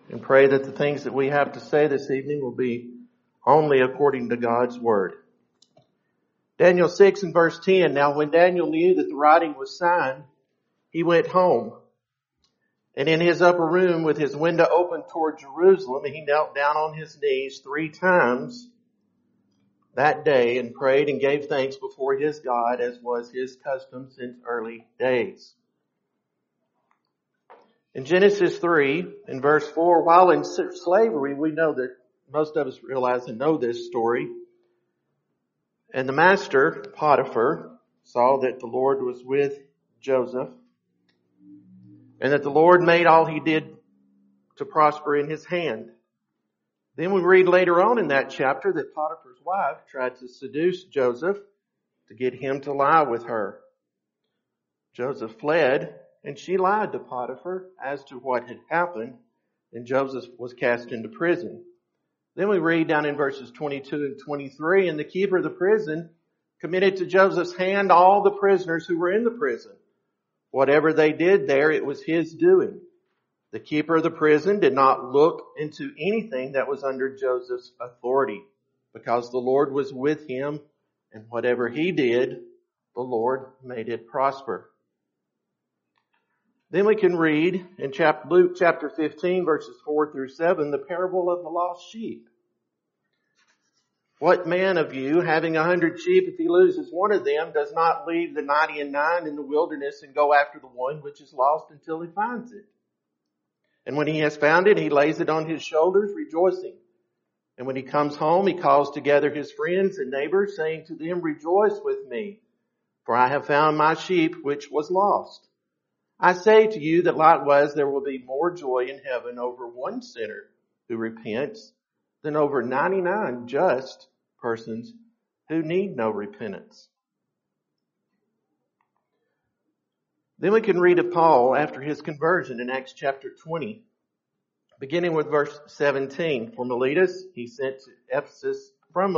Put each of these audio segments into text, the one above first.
and pray that the things that we have to say this evening will be only according to God's Word. Daniel 6 and verse 10, Now when Daniel knew that the writing was signed, he went home. And in his upper room with his window open toward Jerusalem, he knelt down on his knees 3 times that day and prayed and gave thanks before his God, as was his custom since early days. In Genesis 3, in verse 4, while in slavery, we know that most of us realize and know this story. And the master, Potiphar, saw that the Lord was with Joseph and that the Lord made all he did to prosper in his hand. Then we read later on in that chapter that Potiphar's wife tried to seduce Joseph to get him to lie with her. Joseph fled, and she lied to Potiphar as to what had happened, and Joseph was cast into prison. Then we read down in verses 22 and 23, and the keeper of the prison committed to Joseph's hand all the prisoners who were in the prison. Whatever they did there, it was his doing. The keeper of the prison did not look into anything that was under Joseph's authority, because the Lord was with him, and whatever he did, the Lord made it prosper. Then we can read in Luke chapter 15, verses 4 through 7, the parable of the lost sheep. What man of you, having 100 sheep, if he loses one of them, does not leave the 99 in the wilderness and go after the one which is lost until he finds it? And when he has found it, he lays it on his shoulders, rejoicing. And when he comes home, he calls together his friends and neighbors, saying to them, Rejoice with me, for I have found my sheep which was lost. I say to you that likewise there will be more joy in heaven over one sinner who repents than over 99 just persons who need no repentance. Then we can read of Paul after his conversion in Acts chapter 20, beginning with verse 17. From Miletus he sent to Ephesus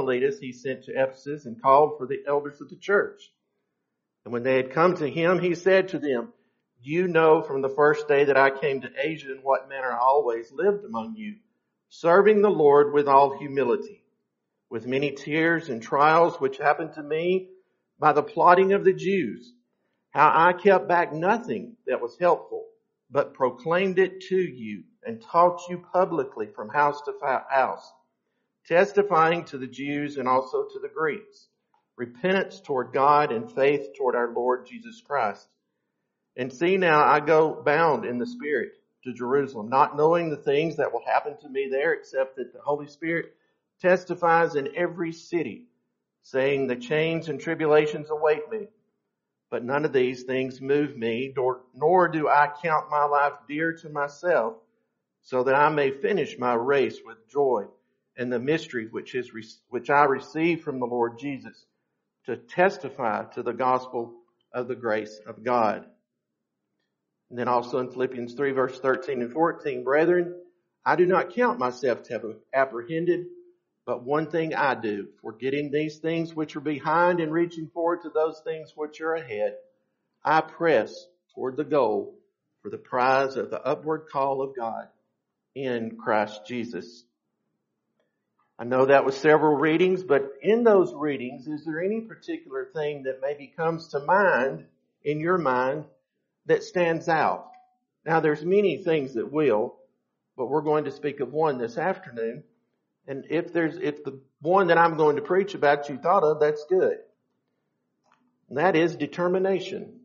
and called for the elders of the church. And when they had come to him, he said to them, You know from the first day that I came to Asia in what manner I always lived among you, serving the Lord with all humility, with many tears and trials which happened to me by the plotting of the Jews, how I kept back nothing that was helpful, but proclaimed it to you and taught you publicly from house to house, testifying to the Jews and also to the Greeks, repentance toward God and faith toward our Lord Jesus Christ. And see now I go bound in the Spirit to Jerusalem, not knowing the things that will happen to me there, except that the Holy Spirit testifies in every city, saying the chains and tribulations await me. But none of these things move me, nor do I count my life dear to myself, so that I may finish my race with joy and the mystery which I received from the Lord Jesus, to testify to the gospel of the grace of God. And then also in Philippians 3 verse 13 and 14, Brethren, I do not count myself to have apprehended, but one thing I do, forgetting these things which are behind and reaching forward to those things which are ahead, I press toward the goal for the prize of the upward call of God in Christ Jesus. I know that was several readings, but in those readings, is there any particular thing that maybe comes to mind in your mind that stands out? Now there's many things that will, but we're going to speak of one this afternoon. And if the one that I'm going to preach about you thought of, that's good. And that is determination.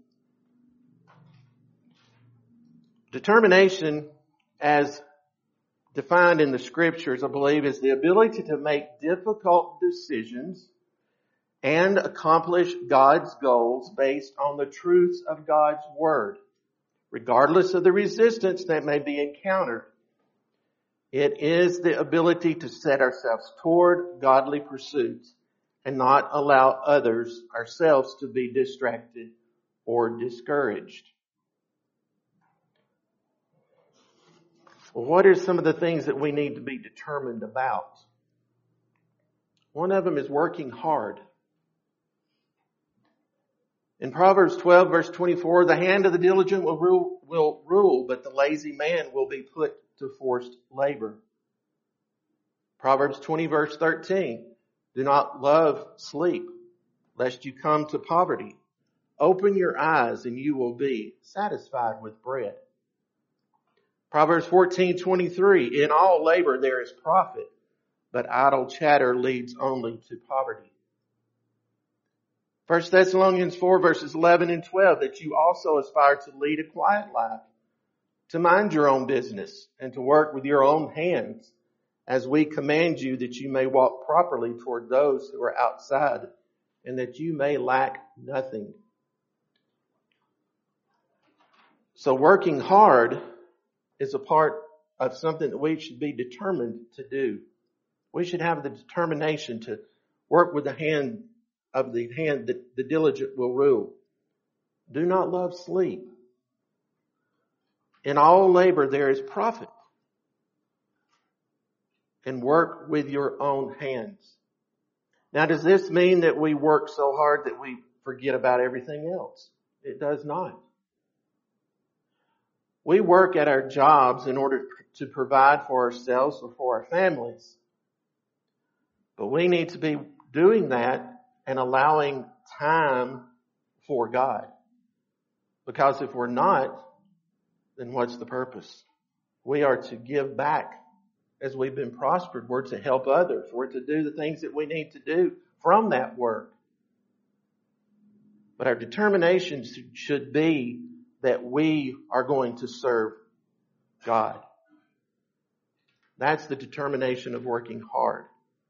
Determination, as defined in the scriptures, I believe, is the ability to make difficult decisions and accomplish God's goals based on the truths of God's Word, regardless of the resistance that may be encountered. It is the ability to set ourselves toward godly pursuits and not allow ourselves to be distracted or discouraged. Well, what are some of the things that we need to be determined about? One of them is working hard. In Proverbs 12 verse 24, the hand of the diligent will rule, but the lazy man will be put to forced labor. Proverbs 20 verse 13. Do not love sleep, lest you come to poverty. Open your eyes and you will be satisfied with bread. Proverbs 14:23. In all labor there is profit, but idle chatter leads only to poverty. 1 Thessalonians 4 verses 11 and 12. That you also aspire to lead a quiet life, to mind your own business, and to work with your own hands, as we command you, that you may walk properly toward those who are outside, and that you may lack nothing. So working hard is a part of something that we should be determined to do. We should have the determination to work with the hand that the diligent will rule. Do not love sleep. In all labor there is profit. And work with your own hands. Now, does this mean that we work so hard that we forget about everything else? It does not. We work at our jobs in order to provide for ourselves or for our families. But we need to be doing that and allowing time for God. Because if we're not, then what's the purpose? We are to give back as we've been prospered. We're to help others. We're to do the things that we need to do from that work. But our determination should be that we are going to serve God. That's the determination of working hard.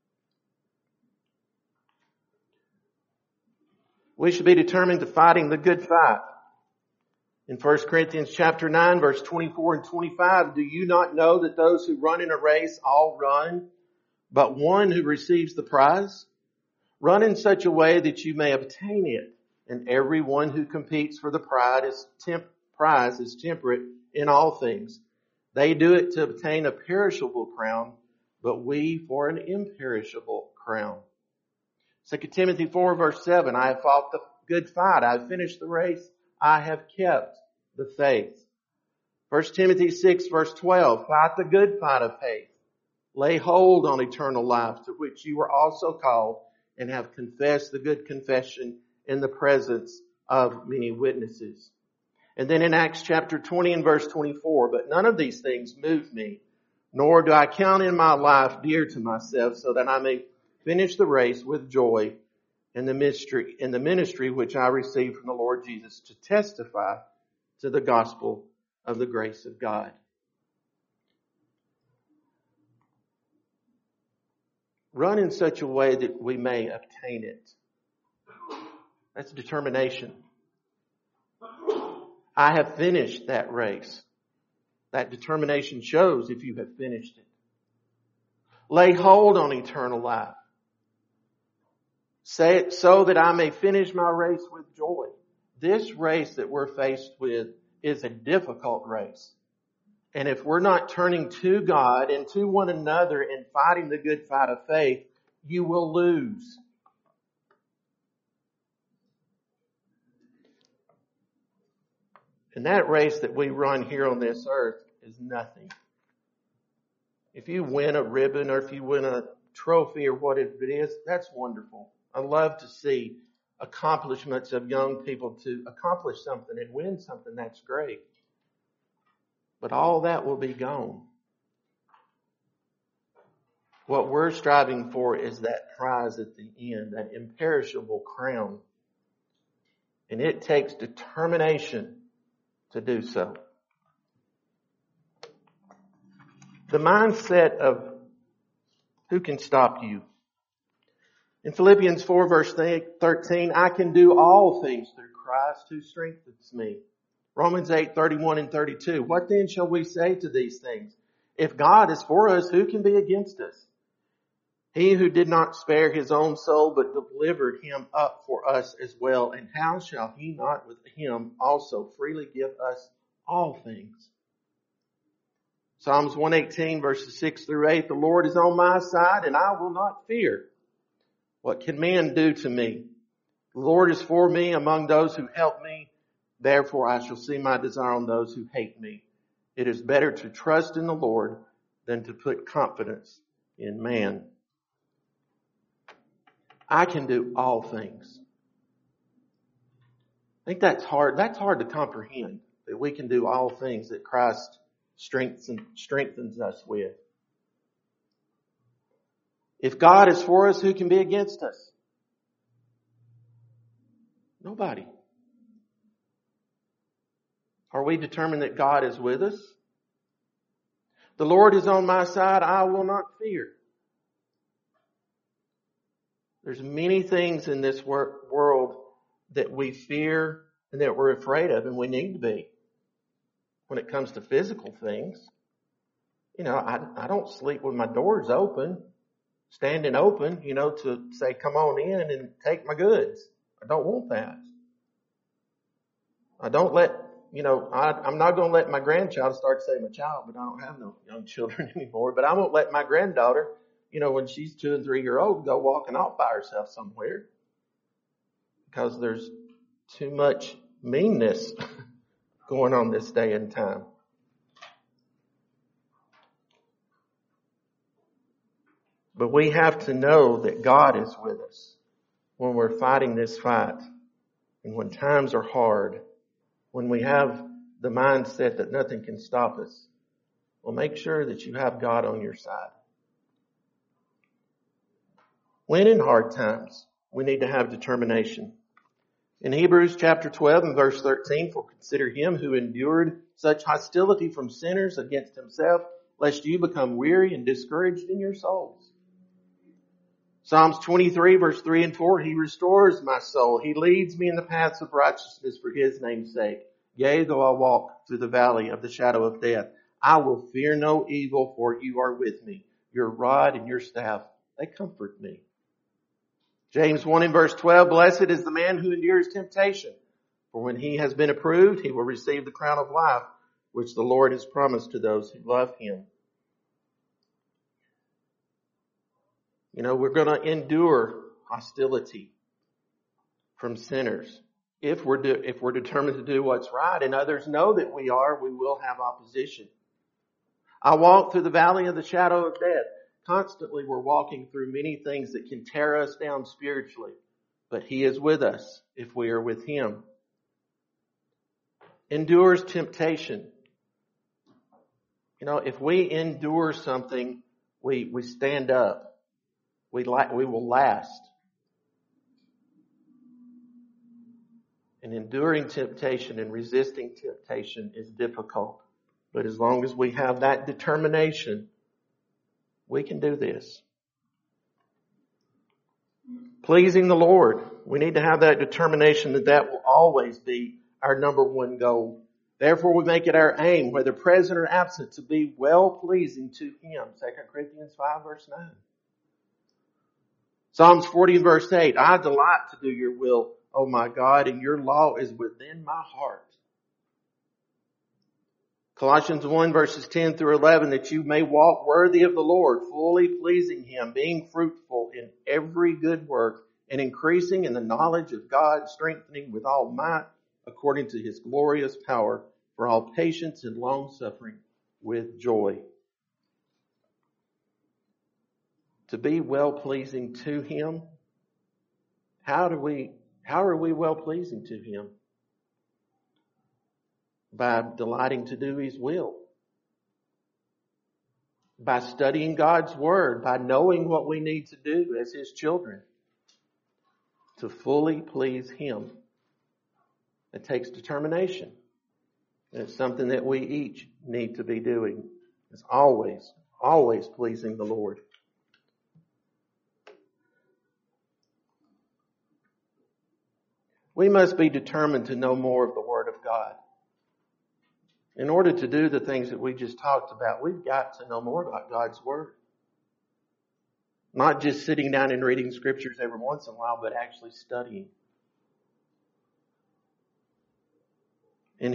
We should be determined to fighting the good fight. In 1 Corinthians chapter 9, verse 24 and 25, do you not know that those who run in a race all run, but one who receives the prize? Run in such a way that you may obtain it. And everyone who competes for the prize is temperate in all things. They do it to obtain a perishable crown, but we for an imperishable crown. 2 Timothy 4 verse 7, I have fought the good fight. I have finished the race. I have kept the faith. 1 Timothy 6 verse 12, fight the good fight of faith. Lay hold on eternal life, to which you were also called, and have confessed the good confession in the presence of many witnesses. And then in Acts chapter 20 and verse 24, but none of these things move me, nor do I count in my life dear to myself, so that I may finish the race with joy in the ministry which I received from the Lord Jesus, to testify to the gospel of the grace of God. Run in such a way that we may obtain it. That's determination. I have finished that race. That determination shows if you have finished it. Lay hold on eternal life. Say it so that I may finish my race with joy. This race that we're faced with is a difficult race. And if we're not turning to God and to one another and fighting the good fight of faith, you will lose. And that race that we run here on this earth is nothing. If you win a ribbon or if you win a trophy or whatever it is, that's wonderful. I love to see accomplishments of young people to accomplish something and win something. That's great. But all that will be gone. What we're striving for is that prize at the end, that imperishable crown. And it takes determination to do so. The mindset of who can stop you. In Philippians 4 verse 13, I can do all things through Christ who strengthens me. Romans 8:31 and 32. What then shall we say to these things? If God is for us, who can be against us? He who did not spare his own soul, but delivered him up for us as well. And how shall he not with him also freely give us all things? Psalms 118 verses 6 through 8. The Lord is on my side, and I will not fear. What can man do to me? The Lord is for me among those who help me. Therefore I shall see my desire on those who hate me. It is better to trust in the Lord than to put confidence in man. I can do all things. I think that's hard. That's hard to comprehend, that we can do all things that Christ strengthens us with. If God is for us, who can be against us? Nobody. Are we determined that God is with us? The Lord is on my side, I will not fear. There's many things in this world that we fear and that we're afraid of, and we need to be. When it comes to physical things, I don't sleep with my doors open, standing open, to say, come on in and take my goods. I don't want that. I don't let, I'm not going to let my grandchild start to say my child, but I don't have no young children anymore. But I won't let my granddaughter, when she's 2 and 3 years old, go walking off by herself somewhere. Because there's too much meanness going on this day and time. But we have to know that God is with us when we're fighting this fight. And when times are hard, when we have the mindset that nothing can stop us, well, make sure that you have God on your side. When in hard times, we need to have determination. In Hebrews chapter 12 and verse 13, for consider him who endured such hostility from sinners against himself, lest you become weary and discouraged in your souls. Psalms 23 verse 3 and 4, he restores my soul. He leads me in the paths of righteousness for his name's sake. Yea, though I walk through the valley of the shadow of death, I will fear no evil, for you are with me. Your rod and your staff, they comfort me. James 1 and verse 12, blessed is the man who endures temptation, for when he has been approved, he will receive the crown of life, which the Lord has promised to those who love him. We're going to endure hostility from sinners. If we're determined to do what's right, and others know that we are, we will have opposition. I walk through the valley of the shadow of death. Constantly we're walking through many things that can tear us down spiritually, but he is with us if we are with him. Endures temptation. If we endure something, we stand up. We will last. And enduring temptation and resisting temptation is difficult. But as long as we have that determination, we can do this. Pleasing the Lord. We need to have that determination that will always be our number one goal. Therefore we make it our aim, whether present or absent, to be well pleasing to him. 2 Corinthians 5 verse 9. Psalms 40 and verse 8, I delight to do your will, O my God, and your law is within my heart. Colossians 1 verses 10 through 11, that you may walk worthy of the Lord, fully pleasing him, being fruitful in every good work, and increasing in the knowledge of God, strengthening with all might, according to his glorious power, for all patience and long suffering with joy. To be well pleasing to him. How are we well pleasing to him? By delighting to do his will. By studying God's word. By knowing what we need to do as his children. To fully please him. It takes determination. And it's something that we each need to be doing. It's always pleasing the Lord. We must be determined to know more of the Word of God. In order to do the things that we just talked about, we've got to know more about God's Word. Not just sitting down and reading scriptures every once in a while, but actually studying. In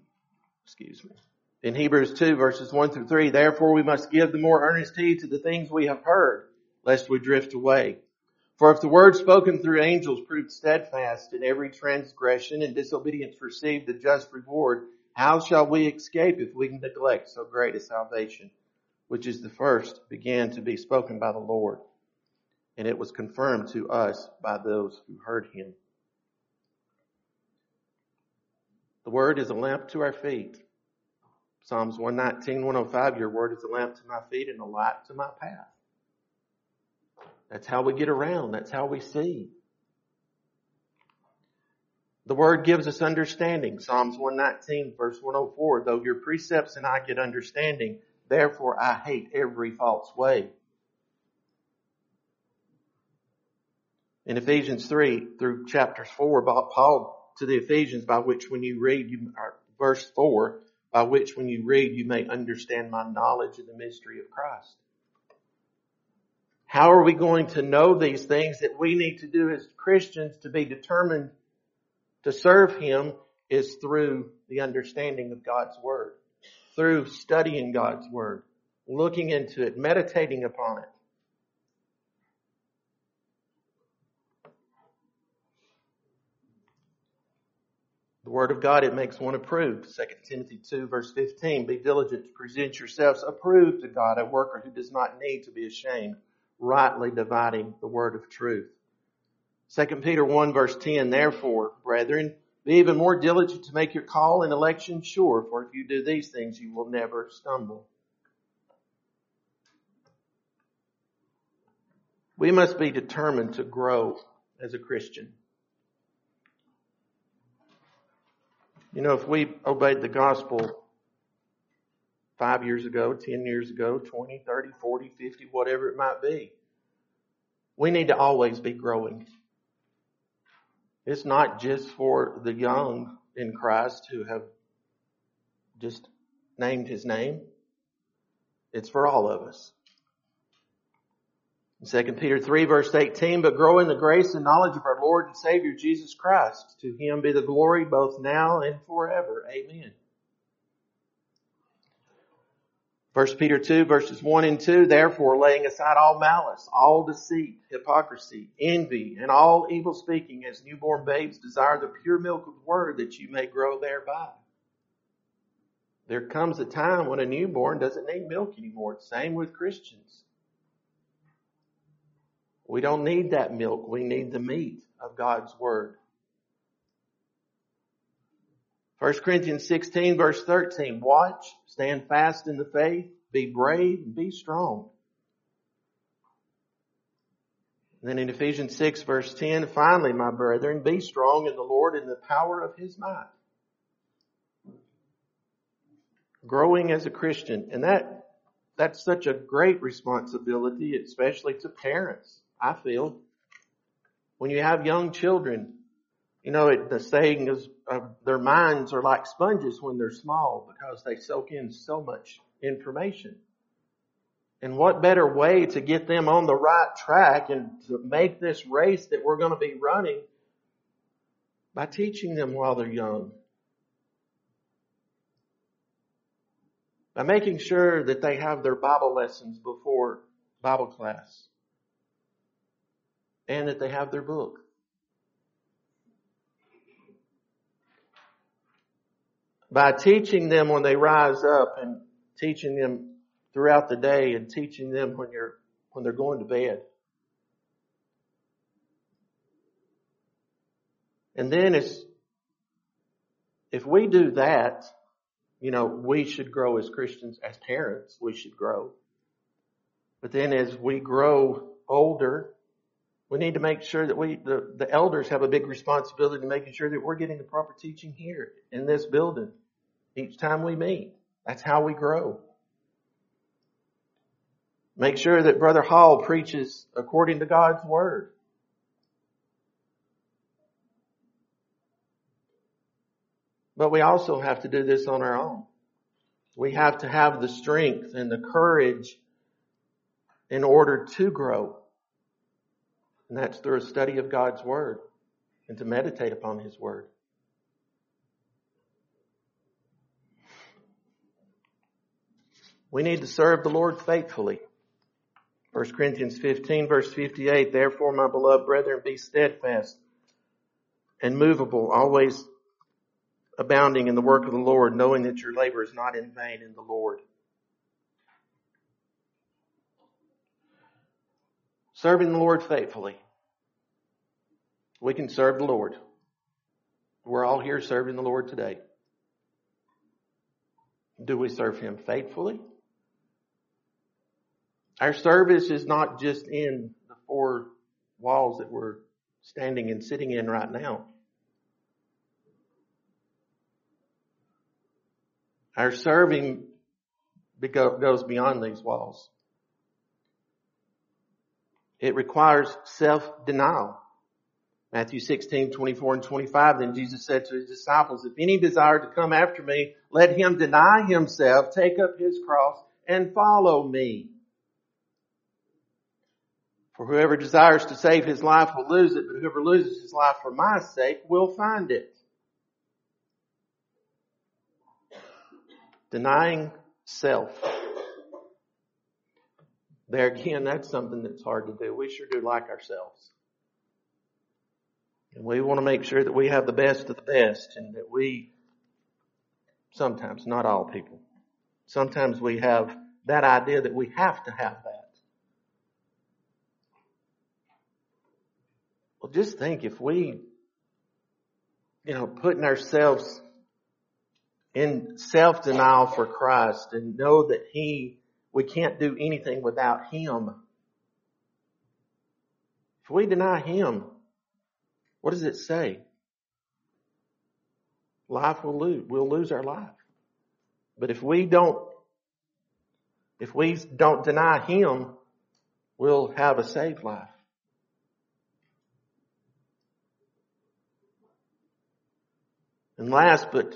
Hebrews 2 verses 1 through 3, therefore we must give the more earnest heed to the things we have heard, lest we drift away. For if the word spoken through angels proved steadfast, and every transgression and disobedience received the just reward, How shall we escape if we neglect so great a salvation, which is the first began to be spoken by the Lord, and it was confirmed to us by those who heard him. The word is a lamp to our feet. Psalms 119, 105, your word is a lamp to my feet and a light to my path. That's how we get around. That's how we see. The word gives us understanding. Psalms 119, verse 104, though your precepts and I get understanding, therefore I hate every false way. In Ephesians 3 through chapter 4, Paul to the Ephesians, by which when you read, verse 4, by which when you read, you may understand my knowledge of the mystery of Christ. How are we going to know these things that we need to do as Christians to be determined to serve him is through the understanding of God's word, through studying God's word, looking into it, meditating upon it. The word of God, it makes one approved. 2 Timothy 2 verse 15, be diligent to present yourselves approved to God, a worker who does not need to be ashamed, rightly dividing the word of truth. 2 Peter 1 verse 10, therefore, brethren, be even more diligent to make your call and election sure, for if you do these things, you will never stumble. We must be determined to grow as a Christian. You know, if we obeyed the gospel 5 years ago, 10 years ago, 20, 30, 40, 50, whatever it might be, we need to always be growing. It's not just for the young in Christ who have just named his name. It's for all of us. In 2 Peter 3 verse 18, but grow in the grace and knowledge of our Lord and Savior Jesus Christ. To him be the glory both now and forever. Amen. 1 Peter 2 verses 1 and 2, therefore laying aside all malice, all deceit, hypocrisy, envy, and all evil speaking, as newborn babes desire the pure milk of the word that you may grow thereby. There comes a time when a newborn doesn't need milk anymore. Same with Christians. We don't need that milk. We need the meat of God's word. 1 Corinthians 16 verse 13, watch, stand fast in the faith, be brave, and be strong. And then in Ephesians 6 verse 10, finally, my brethren, be strong in the Lord and the power of his might. Growing as a Christian, and that's such a great responsibility, especially to parents, I feel. When you have young children, you know, the saying is their minds are like sponges when they're small because they soak in so much information. And what better way to get them on the right track and to make this race that we're going to be running by teaching them while they're young. By making sure that they have their Bible lessons before Bible class. And that they have their book. By teaching them when they rise up and teaching them throughout the day and teaching them when they're going to bed. And then if we do that, you know, we should grow as Christians, as parents, we should grow. But then as we grow older, we need to make sure that the elders have a big responsibility in making sure that we're getting the proper teaching here in this building each time we meet. That's how we grow. Make sure that Brother Hall preaches according to God's word. But we also have to do this on our own. We have to have the strength and the courage in order to grow. And that's through a study of God's word and to meditate upon his word. We need to serve the Lord faithfully. 1 Corinthians 15 verse 58, therefore, my beloved brethren, be steadfast and movable, always abounding in the work of the Lord, knowing that your labor is not in vain in the Lord. Serving the Lord faithfully. We can serve the Lord. We're all here serving the Lord today. Do we serve Him faithfully? Our service is not just in the four walls that we're standing and sitting in right now. Our serving goes beyond these walls. It requires self-denial. Matthew 16:24 and 25, then Jesus said to His disciples, if any desire to come after me, let him deny himself, take up his cross, and follow me. For whoever desires to save his life will lose it, but whoever loses his life for my sake will find it. Denying self. There again, that's something that's hard to do. We sure do like ourselves. And we want to make sure that we have the best of the best, and that we, sometimes, not all people, sometimes we have that idea that we have to have that. Well, just think if we, putting ourselves in self-denial for Christ and know that we can't do anything without Him. If we deny Him, what does it say? Life will lose. We'll lose our life. But if we don't deny Him, we'll have a saved life. And last, but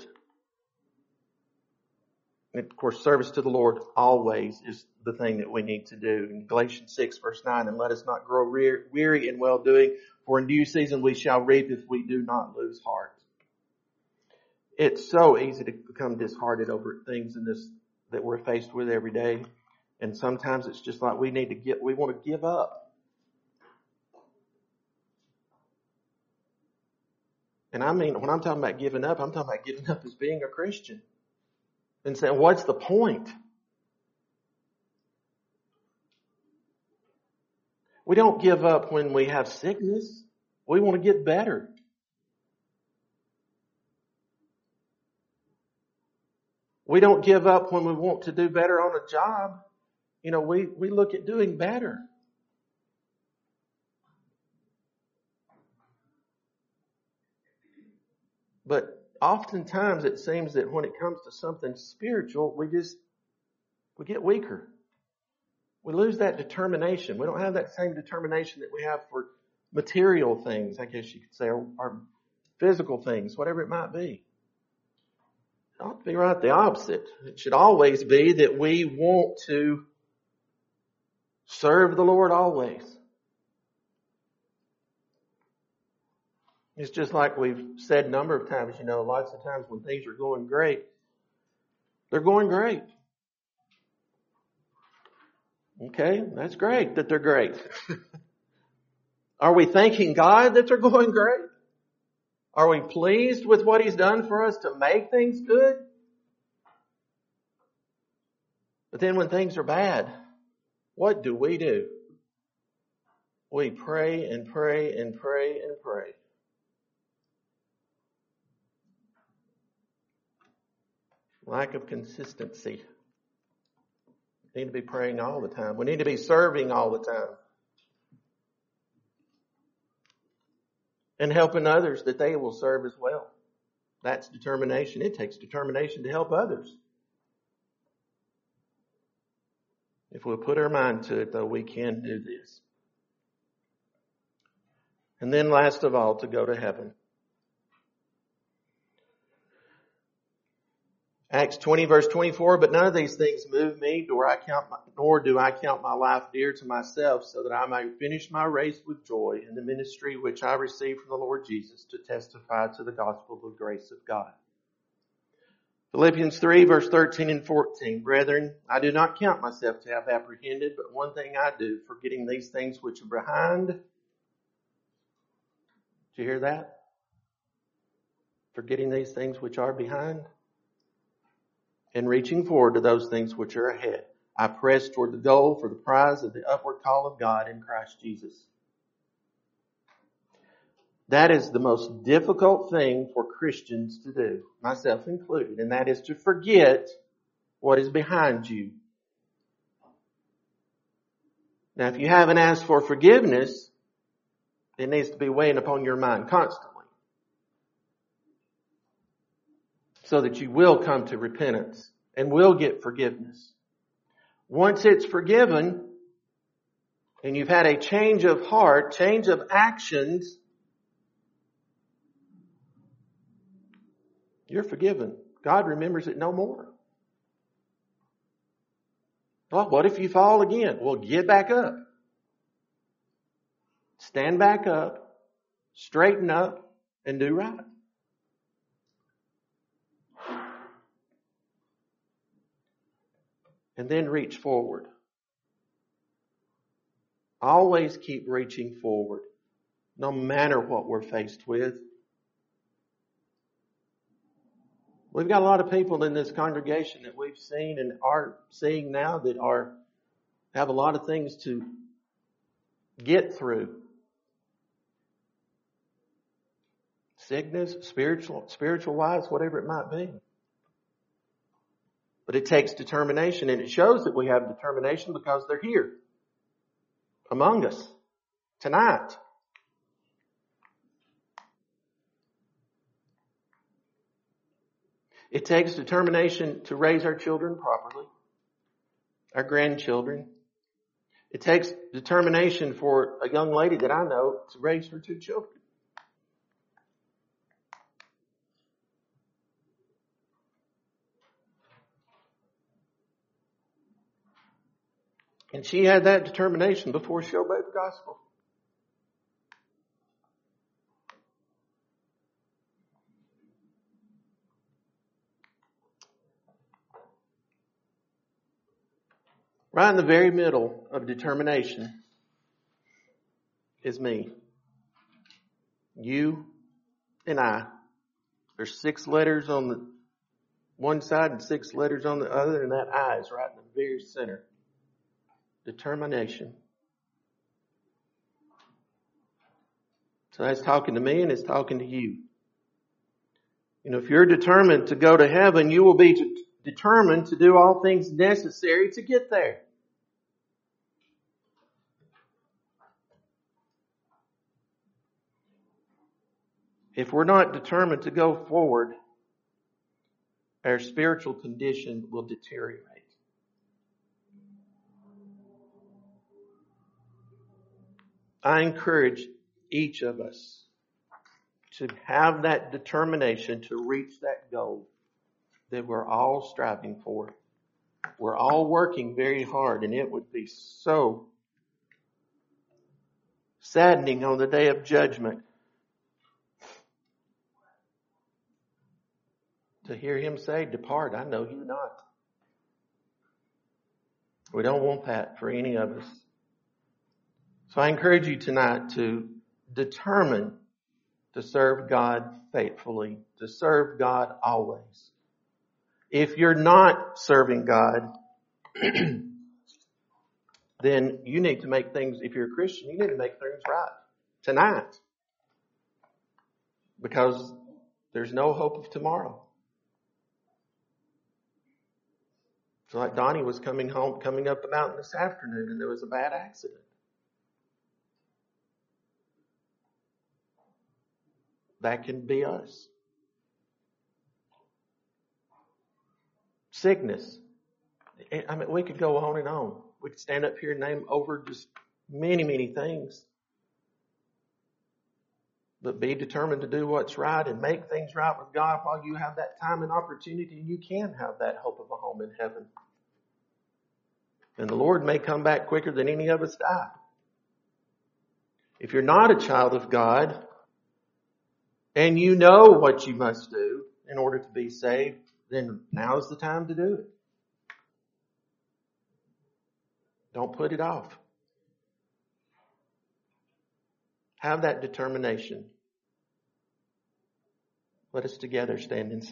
of course, service to the Lord always is the thing that we need to do. In Galatians 6 verse 9, and let us not grow weary in well doing, for in due season we shall reap if we do not lose heart. It's so easy to become disheartened over things in this that we're faced with every day. And sometimes it's just like we want to give up. And I mean, when I'm talking about giving up, I'm talking about giving up as being a Christian. And saying, what's the point? We don't give up when we have sickness. We want to get better. We don't give up when we want to do better on a job. We look at doing better. But oftentimes it seems that when it comes to something spiritual, we get weaker. We lose that determination. We don't have that same determination that we have for material things, I guess you could say, or physical things, whatever it might be. It ought to be right the opposite. It should always be that we want to serve the Lord always. It's just like we've said a number of times, lots of times when things are going great, they're going great. Okay, that's great that they're great. Are we thanking God that they're going great? Are we pleased with what He's done for us to make things good? But then when things are bad, what do? We pray and pray and pray and pray. Lack of consistency. We need to be praying all the time. We need to be serving all the time. And helping others that they will serve as well. That's determination. It takes determination to help others. If we'll put our mind to it, though, we can do this. And then last of all, to go to heaven. Acts 20 verse 24, but none of these things move me, nor do I count my life dear to myself, so that I may finish my race with joy in the ministry which I received from the Lord Jesus to testify to the gospel of the grace of God. Philippians 3 verse 13 and 14, brethren, I do not count myself to have apprehended, but one thing I do, forgetting these things which are behind. Did you hear that? forgetting these things which are behind and reaching forward to those things which are ahead. I press toward the goal for the prize of the upward call of God in Christ Jesus. That is the most difficult thing for Christians to do, myself included, and that is to forget what is behind you. Now, if you haven't asked for forgiveness, it needs to be weighing upon your mind constantly, so that you will come to repentance and will get forgiveness. Once it's forgiven and you've had a change of heart, change of actions, you're forgiven. God remembers it no more. Well, what if you fall again? Well, get back up. Stand back up, straighten up, and do right. And then reach forward. Always keep reaching forward, no matter what we're faced with. We've got a lot of people in this congregation that we've seen and are seeing now that have a lot of things to get through. Sickness, spiritual wise, whatever it might be. But it takes determination, and it shows that we have determination because they're here among us tonight. It takes determination to raise our children properly, our grandchildren. It takes determination for a young lady that I know to raise her 2 children. And she had that determination before she obeyed the gospel. Right in the very middle of determination is me. You and I. There's 6 letters on the one side and 6 letters on the other, and that I is right in the very center. Determination. So that's talking to me and it's talking to you. You know, if you're determined to go to heaven, you will be determined to do all things necessary to get there. If we're not determined to go forward, our spiritual condition will deteriorate. I encourage each of us to have that determination to reach that goal that we're all striving for. We're all working very hard, and it would be so saddening on the day of judgment to hear him say, "Depart, I know you not." We don't want that for any of us. So I encourage you tonight to determine to serve God faithfully, to serve God always. If you're not serving God, then you need to make things, if you're a Christian, you need to make things right tonight. Because there's no hope of tomorrow. So like Donnie was coming up the mountain this afternoon and there was a bad accident. That can be us. Sickness. I mean, we could go on and on. We could stand up here and name over just many, many things. But be determined to do what's right and make things right with God while you have that time and opportunity. You can have that hope of a home in heaven. And the Lord may come back quicker than any of us die. If you're not a child of God and you know what you must do in order to be saved, then now's the time to do it. Don't put it off. Have that determination. Let us together stand and sing.